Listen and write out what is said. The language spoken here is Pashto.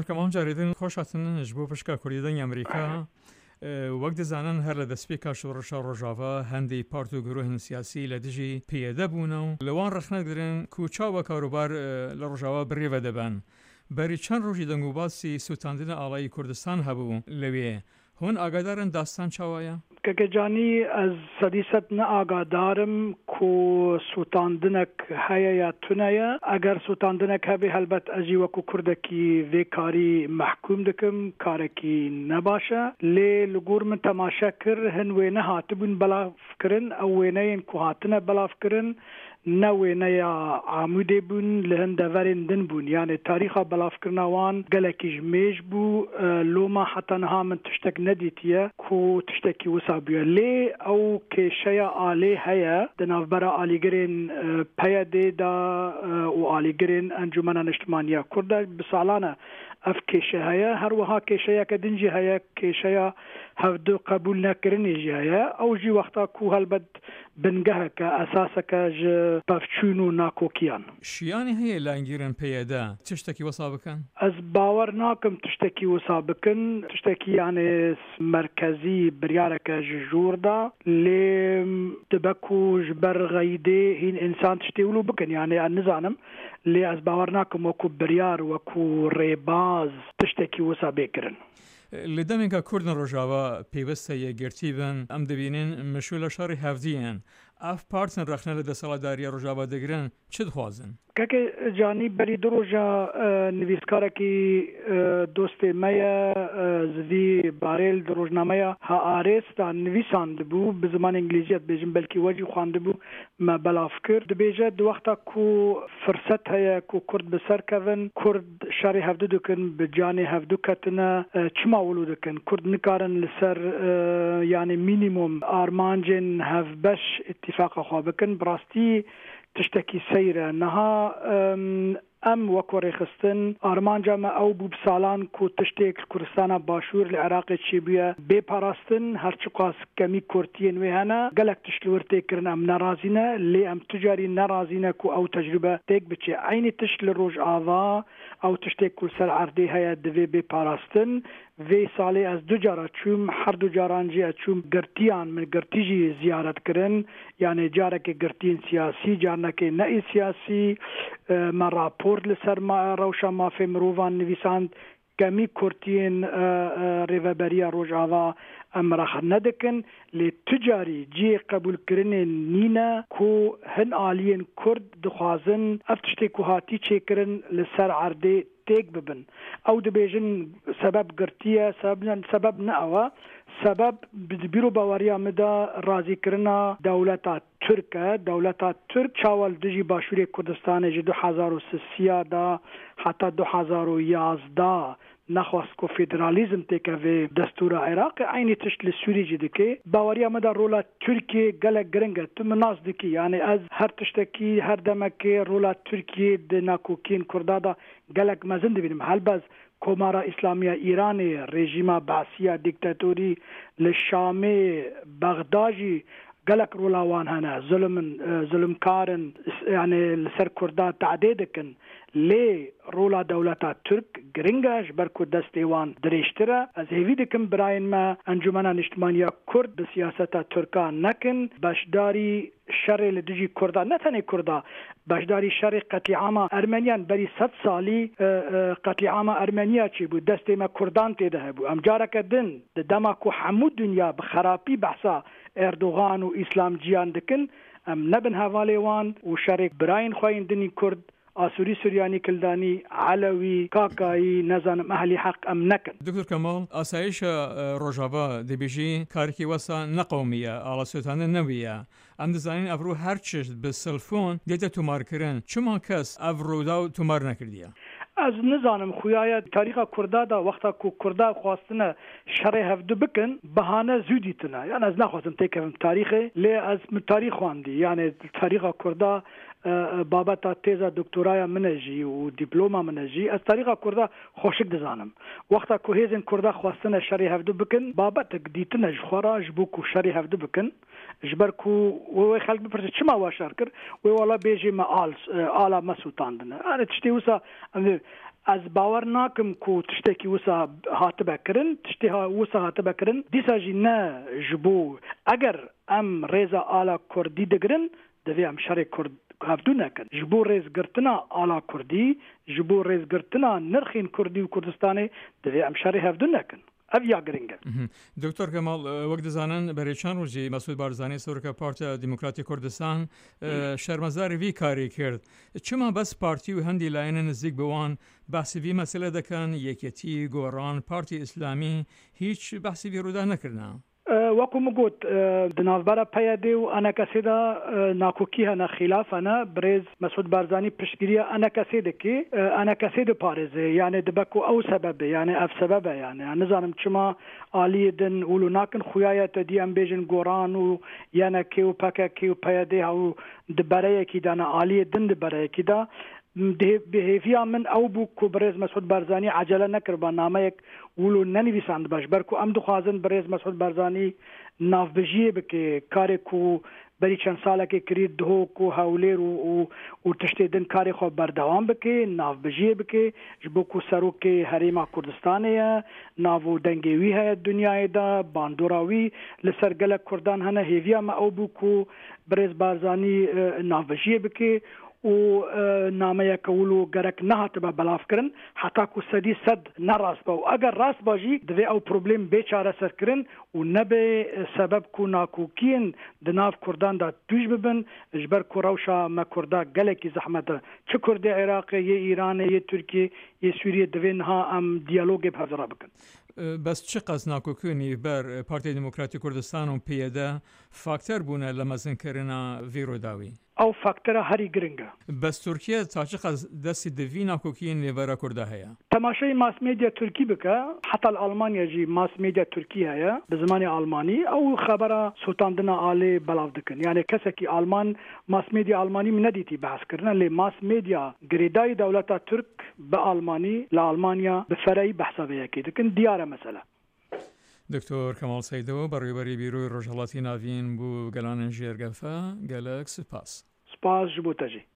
کەمال جارێدن خۆشاتن ji bo pişka Kurdî dengê Amerîka wek dizanin her li destpêka şoreşa Rojava hindê part û girohên siyasî li dijî pêyede bûne û li wan rexne dikirin ku çawa karobar li Rojava birêve dibin. Berî çend rojî dengûbasî sûtandina alayî Kurdistan hebû li wê hûn agadarên dastan çawa ye? Kekecanî ez sedî sed ne agadarım ku sûtandinek heye ya tune ye. Eger sûtandinek hebe helbet ez jî wekû Kurdekî vê karî mehkûm dikim, karekî ne baş e. Lê li gor min temaşe kir hin wê nehatibûn belavkirin, ew wêneyên ku hatine belavkirin ne wêneya Amûdê bûn li hin deverên din bûn. Yani tarîxa belavkirina wan gelekî ji mêj bû. Loma heta niha min tiştek nedîtiye ku tiştekî wisa bûye. Lê ew kêşeya alê heye di navbera alîgirên PYD da û alîgirên Encûmena Niştimaniya Kurd de bi salan e ev kêşe heye. Her wiha kêşeyeke din jî heye, kêşeya hevdû qebûl nekirinê jî heye. Ew jî wexta ku helbet bingeheke esaseke ji pevçûn û nakokiyan. Şiyanê heye langîrên PYD tiştekî wisa bikin? Ez bawer nakim tiştekî wisa bikin. Tiştekî yani merkezî biryareke ji jûr da lê dibe ku ji ber xeyidê hîn insan tiştê wilo bikin. Yani ez nizanim lê ez bawer nakim wekû biryar wekû rêbaz tiştekî wisa bêkirin. Li demeka Kurdên Rojava pêwîst heye girtî bin em dibînin mişûla şerê hevdî yên. Ev partên rexne li desaladariya Rojava digirin çi dixwazin? Keke canî berî du roja nivîskarekî dostê me ye zivî barêl di rojnameya Haaretz da nivîsan dibû bi zimanê îngilîzî dibêjin belkî we jî xwandibû me belav kir. Dibêje di wexta ku firset heye ku Kurd bi ser kevin, Kurd şerê hevdû dikin, bi canê hevdû ketine, çima wilo dikin? Kurd nikarin li ser yani minimum armancên hevbeş itîfaqa xwe bikin. Bi rastî tiştekî seyr e. Niha em wekû rêxistin armanca me ew bû bi salan ku tiştêk Kurdistana Başûr li Iraqê çêbûye bêparastin her çi qas kemî Kurtiyên wê hene gelek tişt li wir têk kirin em nerazî ne lê em tu carî nerazî ne ku ew tecrübe têk biçe. Aynî tişt li Rojava ew tiştêk ku ser erdê heye divê bêparastin. Vê salê ez du cara çûm, her du caran jî ez çûm girtiyan min girtî jî ziyaret kirin. Yani carekê girtiyên siyasî, carekê neî siyasî me rapor li ser rewşa mafê mirovan nivîsand kemî Kurtiyên rêveberiya Rojava em rex nedikin. Lê tu carî ciyê qebûlkirinên nîne ku hin aliyên Kurd dixwazin ev tiştê ku hatî çêkirin li ser erdê têk bibin. Ew dibêjin sebeb girtiye, sebeb ne ew e. Sebeb bi bîro baweriya me de razîkirina dewleta Türk e. Dewleta Türk çawa li dijî Başûrê Kurdistanê ji 2003 da heta 2011 nexwast ku federalîzm têkeve destûra Iraqê aynî tişt li Sûrî jî dike. Baweriya me de rola Tirkiye gelek giring e. Tu min nas dikî yani ez her tiştekî her demekê rola Tirkiye di nakokiyên Kurda da gelek mezin dibînim. Helbez Komara İslamiya İranê rejîma Basiya diktatörî li Şamê Bexda jî gelek rola wan hene. Zulmkarin yani li ser Kurda tehdê dikin. Lê rola dewleta Türk giring e ji ber ku destê wan dirêjtir e. Ez hêvî dikim birayên me Encûmena Niştimaniya Kurd bi siyaseta Türkan nekin. Beşdarî şerê li dijî Kurda ne tenê Kurda beşdarî şerê qetîama Ermeniyan berî 100 salî qetîama Ermeniya çêbû. Destê me Kurdan têde hebû. Em careke din di dema ku hemû dunya bi xerapî behsa Erdogan û İslamciyan dikin em nebin hevalê wan û şerê birayên xwe yên dinî Kurd Asûrî, Suryanî, Kildanî, Alewî, Kakayî, nezanim ehlî heq em nekin. Doktor Kemal, asayişa Rojava dibêjî karikê wesa neqewmî ye, alasûtanî ne wî ye. Em dizanin ev rû her çeşt bi silfon dête tomarkirin. Çima kes ev rûda tomar nekirdiye? Ez nizanim xuyaya tarîxa Kurda da wexta ku Kurda xwastine şerê hevdû bikin behane zû dîtine. Yani ez naxwazim têkevim tarîxê lê ez min tarîx xwandî. Yani tarîxa Kurda babeta têza doktoraya min e jî û dîploma min e jî ez tarîxa Kurda xweşik dizanim. Wexta ku hêzên Kurda xwastine şerê hevdû bikin babetek dîtine ji xwe re ji bo ku şerê hevdû bikin ji ber ku wê xelk bipirse çima we şer kir wê wala bêjê me ala me sûtandine. Yani tiştê wisa از باور ناکم کو تشتێکی وسا هاتبەکردن تشتی وسا هاتبەکردن دیساژی نه جبو ئەگەر ئەم ڕێزە ئالا کوردی دەگرن دەبێ ئەم شەڕێ کورد هەفتوو نەکەن ji bo rêzgirtina ala Kurdî ji bo rêzgirtina nirxên Kurdî û Kurdistanê divê em şerê hevdû nekin. Ev ya giring e. Doktor Kemal wek dizanin berêçan rojî Mesûd Barzanî Sorika Partiya Demokratîk Kurdistan şermezarê vî karî kird. Çima bes partî û hendî layînên nizîk bi wan behsî vî mesele dikin yekîtî, goran, Partî İslamî hiç behsî vî rûda nekirine. وەکو مگوت دناوبەرە پەیەدێ و ئەنە کەسێدا ناکۆکی هەنە خلافەنە برێز مەسعود بارزانی پشتگیریە ئەنە کەسێ دەکێ ئەنە کەسێ دەپارێزێ یانێ دەبەک و ئەو سەبەبێ یانێ ئەف سەبەبە یانێ نزانم چما ئالیە دن وڵو ناکن خویایەتە دی ئەم بێژن گۆڕان و یانە کێ و پەکەکێ و پەیەدێ هەو دبەرەیەکی دانە ئالیە دن دبەرەیەکیدا بهێڤیا من ئەو بوو کو برێز مەسعود بارزانی عەجەلە نەکرد بە نامەیەک ولو نەنویساند باش بەرکو ئەم دخوازن برێز مەسعود بارزانی ناوبژیە بکێ کارێک و بەری چەند ساڵێکی کرد دهۆک و هەولێر و تشتێ دن کاری خۆ بەردەوام بکێ ناوبژیە بکێ ji bo ku serokê herêma Kurdistanê ye nav û dengê wî heye Dunyayê de bandora wî li ser gelek Kurdan hene hêviya me ew bû ku birêz Barzanî navbijiyê bikê û nameyeke wilo gerek nehatibe belavkirin heta ku sedî sed nerast be û eger rast be jî divê ew problem bêçareserkirin û nebe sebeb ku nakokiyên di nav Kurdan da tûj bibin ji ber ku rewşa me Kurda gelekî zehmet e çi Kurdê Iraqê yê Îranê yê Tirkiye yê Sûriye divê niha em diyalogê hevzira bikin. بەس چ قەز ناکۆکردنی بەر پارتیای دموکراتی کوردستان و پێدا فاکتەر بوونە لە مەزنکردنا vê ڕووداوی ئەو فاکتەرە هەری گرنگە بەس تورکیە تا چ قەز دەستی دڤی ناکۆکیین لێبەرە کووردا هەیە تەماشای ماسمێدیا تورکی بکە حتا ئەڵمانیا جی ماسمێدیا تورکی هەیە bi zimanê Almanî ew xebera sotandina alê belav dikin yani kesekî Alman masmêdya Almanî min nedîtî behskirine lê masmêdya girêdayî dewleta Türk bi Almanî li Almanya bi fereyî behsa vê yekê dikin diyar e mesele. دکتۆر کەماڵ سەیدەوە بەڕێوەبەری بیرۆی ڕۆژهەڵاتی ناوین بوو گەلانن ژێرگەفە گەلک سپاس سپاس ji bo te jî.